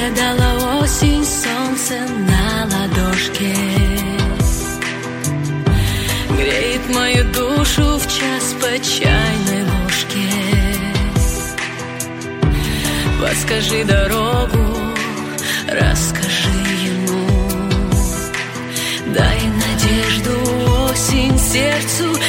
Мне дала осень солнце на ладошке, греет мою душу в час по чайной ложке. Подскажи дорогу, расскажи ему, дай надежду осень сердцу